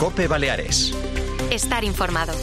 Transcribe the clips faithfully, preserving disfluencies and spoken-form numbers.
COPE Baleares. Estar informado.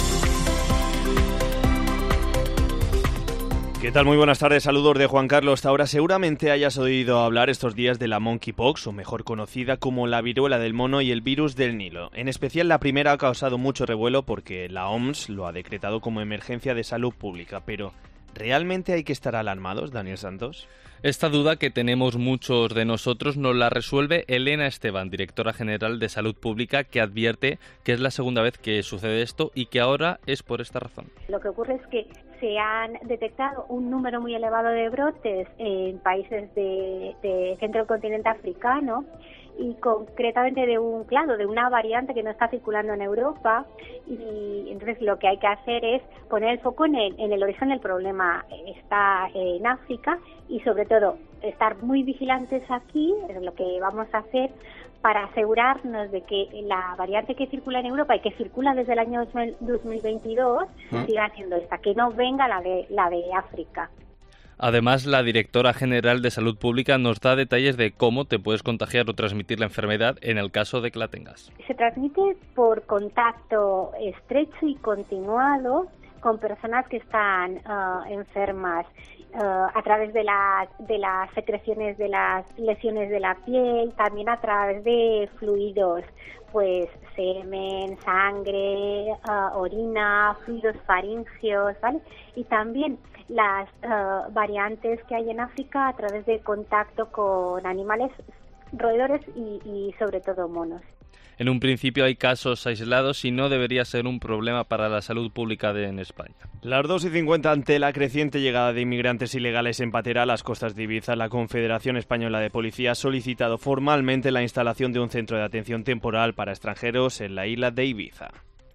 ¿Qué tal? Muy buenas tardes, saludos de Juan Carlos. Ahora seguramente hayas oído hablar estos días de la monkeypox, o mejor conocida como la viruela del mono y el virus del Nilo. En especial la primera ha causado mucho revuelo porque la O M S lo ha decretado como emergencia de salud pública. Pero, ¿realmente hay que estar alarmados, Daniel Santos? Esta duda que tenemos muchos de nosotros nos la resuelve Elena Esteban, directora general de Salud Pública, que advierte que es la segunda vez que sucede esto y que ahora es por esta razón. Lo que ocurre es que se han detectado un número muy elevado de brotes en países de, de centro del continente africano y concretamente de un clado, de una variante que no está circulando en Europa, y entonces lo que hay que hacer es poner el foco en el, en el origen del problema. Está en África y sobre todo estar muy vigilantes aquí, es lo que vamos a hacer para asegurarnos de que la variante que circula en Europa y que circula desde el año dos mil veintidós ¿Mm? siga siendo esta, que no venga la de, la de África. Además, la directora general de Salud Pública nos da detalles de cómo te puedes contagiar o transmitir la enfermedad en el caso de que la tengas. Se transmite por contacto estrecho y continuado con personas que están uh, enfermas, uh, a través de las, de las secreciones de las lesiones de la piel, también a través de fluidos, pues semen, sangre, uh, orina, fluidos faríngeos, ¿vale? Y también las uh, variantes que hay en África a través de contacto con animales, roedores y, y sobre todo monos. En un principio hay casos aislados y no debería ser un problema para la salud pública de, en España. Las dos y cincuenta, ante la creciente llegada de inmigrantes ilegales en patera a las costas de Ibiza, la Confederación Española de Policía ha solicitado formalmente la instalación de un centro de atención temporal para extranjeros en la isla de Ibiza.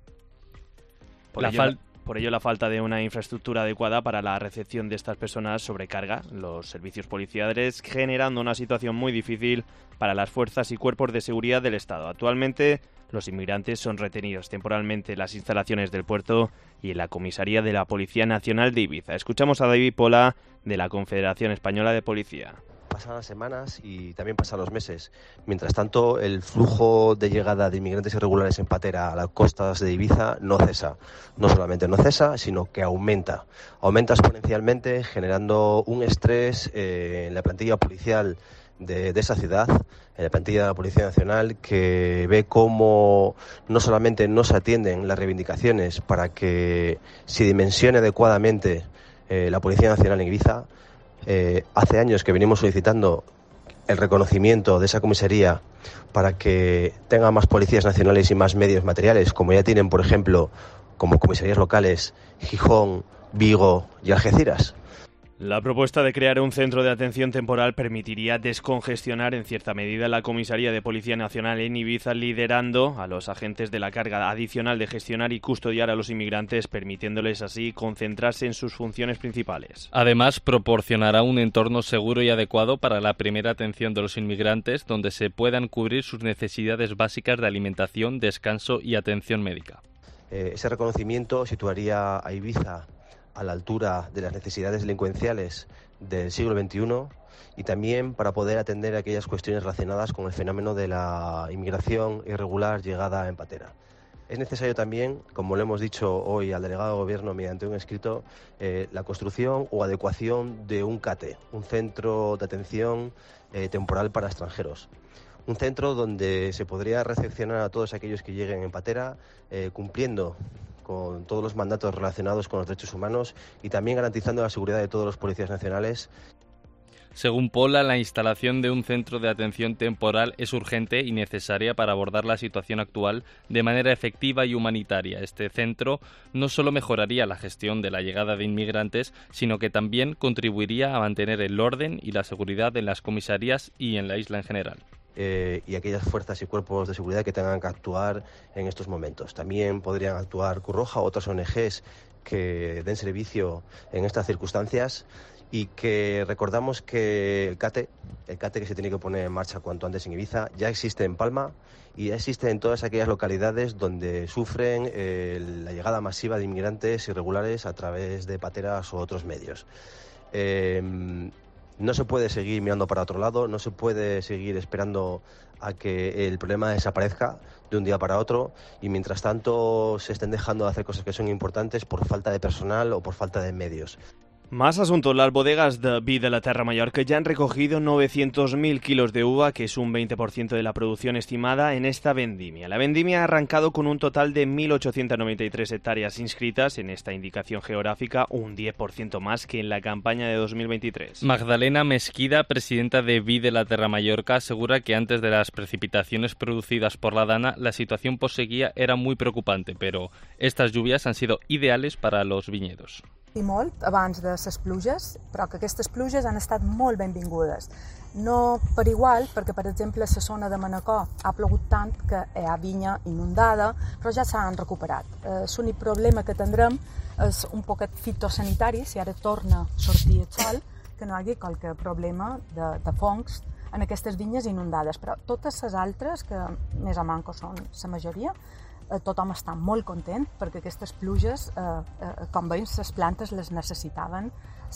Por La ello, fal- Por ello, la falta de una infraestructura adecuada para la recepción de estas personas sobrecarga los servicios policiales, generando una situación muy difícil para las fuerzas y cuerpos de seguridad del Estado. Actualmente, los inmigrantes son retenidos temporalmente en las instalaciones del puerto y en la comisaría de la Policía Nacional de Ibiza. Escuchamos a David Pola, de la Confederación Española de Policía. Pasan las semanas y también pasan los meses. Mientras tanto, el flujo de llegada de inmigrantes irregulares en patera a las costas de Ibiza no cesa. No solamente no cesa, sino que aumenta. Aumenta exponencialmente, generando un estrés eh, en la plantilla policial de, de esa ciudad, en la plantilla de la Policía Nacional, que ve cómo no solamente no se atienden las reivindicaciones para que se dimensione adecuadamente eh, la Policía Nacional en Ibiza. Eh, hace años que venimos solicitando el reconocimiento de esa comisaría para que tenga más policías nacionales y más medios materiales, como ya tienen, por ejemplo, como comisarías locales Gijón, Vigo y Algeciras. La propuesta de crear un centro de atención temporal permitiría descongestionar en cierta medida la Comisaría de Policía Nacional en Ibiza, liderando a los agentes de la carga adicional de gestionar y custodiar a los inmigrantes, permitiéndoles así concentrarse en sus funciones principales. Además, proporcionará un entorno seguro y adecuado para la primera atención de los inmigrantes, donde se puedan cubrir sus necesidades básicas de alimentación, descanso y atención médica. Eh, ese reconocimiento situaría a Ibiza a la altura de las necesidades delincuenciales del siglo veintiuno y también para poder atender aquellas cuestiones relacionadas con el fenómeno de la inmigración irregular llegada en patera. Es necesario también, como lo hemos dicho hoy al delegado de Gobierno mediante un escrito, eh, la construcción o adecuación de un CATE, un centro de atención eh, temporal para extranjeros. Un centro donde se podría recepcionar a todos aquellos que lleguen en patera, eh, cumpliendo con todos los mandatos relacionados con los derechos humanos y también garantizando la seguridad de todos los policías nacionales. Según Pola, la instalación de un centro de atención temporal es urgente y necesaria para abordar la situación actual de manera efectiva y humanitaria. Este centro no solo mejoraría la gestión de la llegada de inmigrantes, sino que también contribuiría a mantener el orden y la seguridad en las comisarías y en la isla en general. Eh, y aquellas fuerzas y cuerpos de seguridad que tengan que actuar en estos momentos. También podrían actuar Cruz Roja u otras O N Ges que den servicio en estas circunstancias y que recordamos que el CATE, el CATE que se tiene que poner en marcha cuanto antes en Ibiza, ya existe en Palma y ya existe en todas aquellas localidades donde sufren eh, la llegada masiva de inmigrantes irregulares a través de pateras u otros medios. Eh, No se puede seguir mirando para otro lado, no se puede seguir esperando a que el problema desaparezca de un día para otro y mientras tanto se estén dejando de hacer cosas que son importantes por falta de personal o por falta de medios. Más asuntos. Las bodegas de vi de la Terra Mallorca ya han recogido novecientos mil kilos de uva, que es un veinte por ciento de la producción estimada en esta vendimia. La vendimia ha arrancado con un total de mil ochocientas noventa y tres hectáreas inscritas en esta indicación geográfica, un diez por ciento más que en la campaña de dos mil veintitrés. Magdalena Mesquida, presidenta de Vi de la Terra Mallorca, asegura que antes de las precipitaciones producidas por la Dana, la situación post-sequía era muy preocupante, pero estas lluvias han sido ideales para los viñedos. I molt abans de les pluges, però que aquestes pluges han estat molt benvingudes. No per igual, perquè per exemple a la zona de Manacor ha plogut tant que hi ha vinya inundada, però ja s'han recuperat. L'únic problema que tindrem és un poquet fitosanitari, si ara torna a sortir el sol, que no hi hagi qualque problema de, de fongs en aquestes vinyes inundades. Però totes les altres, que més o menys són la majoria, tothom està molt content perquè aquestes pluges, eh, eh, com veiem, les plantes les necessitaven.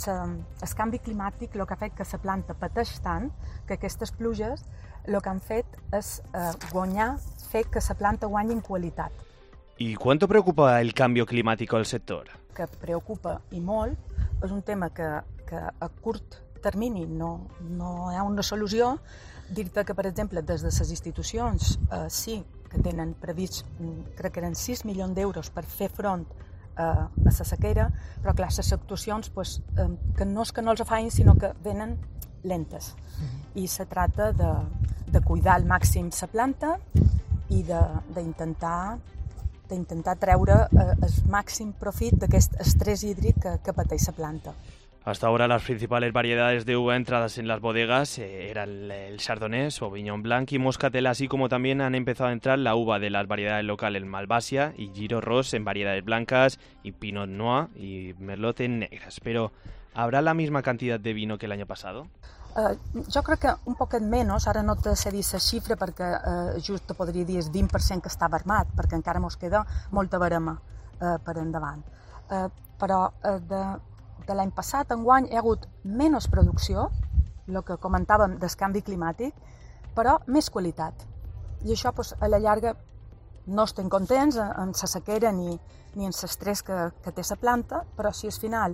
El canvi climàtic el que ha fet que la planta pateix tant que aquestes pluges el que han fet és eh, guanyar, fer que la planta guanyi en qualitat. ¿Y cuánto preocupa el cambio climático al sector? Que preocupa i molt, és un tema que, que a curt termini no, no hi ha una solució. Dir-te que, per exemple, des de les institucions eh, sí que tenen previst, crec que eren sis milions d'euros per fer front eh, a la sequera, però clar, les actuacions pues, eh, que no és que no els facin, sinó que venen lentes. Mm-hmm. I se trata de, de cuidar al màxim la planta i d'intentar d'intentar treure eh, el màxim profit d'aquest estrès hídric que, que pateix la planta. Hasta ahora las principales variedades de uva entradas en las bodegas eh, eran el, el Chardonnay, Sauvignon Blanc y Moscatel, así como también han empezado a entrar la uva de las variedades locales Malvasia y Giro Ros en variedades blancas y Pinot Noir y Merlot en negras. Pero, ¿habrá la misma cantidad de vino que el año pasado? Uh, jo crec que un poquet menys, ara no te sé dir la xifra perquè uh, just te podria dir el vint per cent que estava armat, perquè encara mos queda molta barema uh, per endavant. Uh, però uh, de, de l'any passat, enguany, hi ha hagut menys producció, el que comentàvem del canvi climàtic, però més qualitat. I això, pues, a la llarga, no estem contents en la sequera ni, ni en l'estrès que, que té la planta, però si al final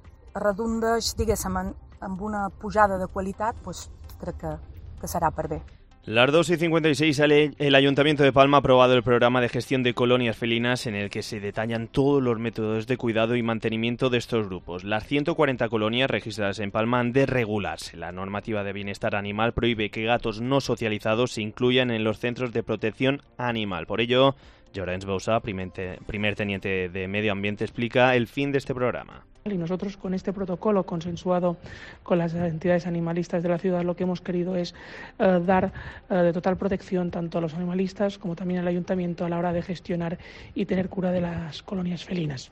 redundeix, diguéssim, en, amb una pujada de qualitat, pues, crec que, que serà per bé. Las dos y cincuenta y seis, el Ayuntamiento de Palma ha aprobado el programa de gestión de colonias felinas en el que se detallan todos los métodos de cuidado y mantenimiento de estos grupos. Las ciento cuarenta colonias registradas en Palma han de regularse. La normativa de bienestar animal prohíbe que gatos no socializados se incluyan en los centros de protección animal. Por ello, Llorenç Boussà, primer teniente de Medio Ambiente, explica el fin de este programa. Y nosotros con este protocolo consensuado con las entidades animalistas de la ciudad lo que hemos querido es eh, dar eh, de total protección tanto a los animalistas como también al ayuntamiento a la hora de gestionar y tener cura de las colonias felinas.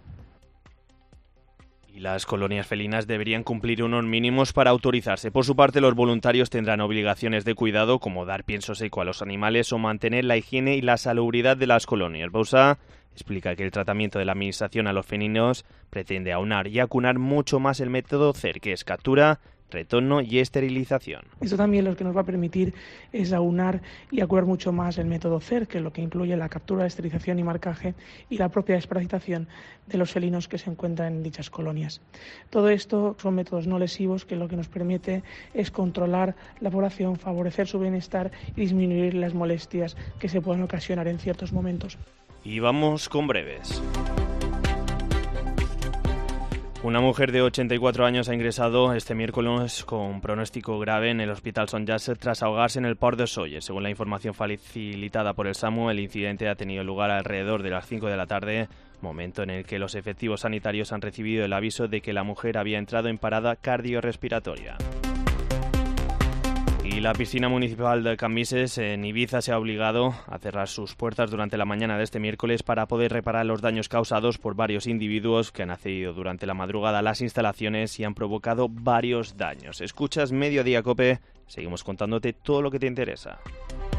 Y las colonias felinas deberían cumplir unos mínimos para autorizarse. Por su parte, los voluntarios tendrán obligaciones de cuidado como dar pienso seco a los animales o mantener la higiene y la salubridad de las colonias. Boussà explica que el tratamiento de la administración a los felinos pretende aunar y acunar mucho más el método C E R, que es captura, retorno y esterilización. Esto también lo que nos va a permitir es aunar y acunar mucho más el método C E R, que es lo que incluye la captura, esterilización y marcaje y la propia desparasitación de los felinos que se encuentran en dichas colonias. Todo esto son métodos no lesivos que lo que nos permite es controlar la población, favorecer su bienestar y disminuir las molestias que se puedan ocasionar en ciertos momentos. Y vamos con breves. Una mujer de ochenta y cuatro años ha ingresado este miércoles con pronóstico grave en el Hospital Sant Jaume tras ahogarse en el Port de Sóller. Según la información facilitada por el SAMU, el incidente ha tenido lugar alrededor de las cinco de la tarde, momento en el que los efectivos sanitarios han recibido el aviso de que la mujer había entrado en parada cardiorrespiratoria. Y la piscina municipal de Cambises en Ibiza se ha obligado a cerrar sus puertas durante la mañana de este miércoles para poder reparar los daños causados por varios individuos que han accedido durante la madrugada a las instalaciones y han provocado varios daños. Escuchas Mediodía Cope, seguimos contándote todo lo que te interesa.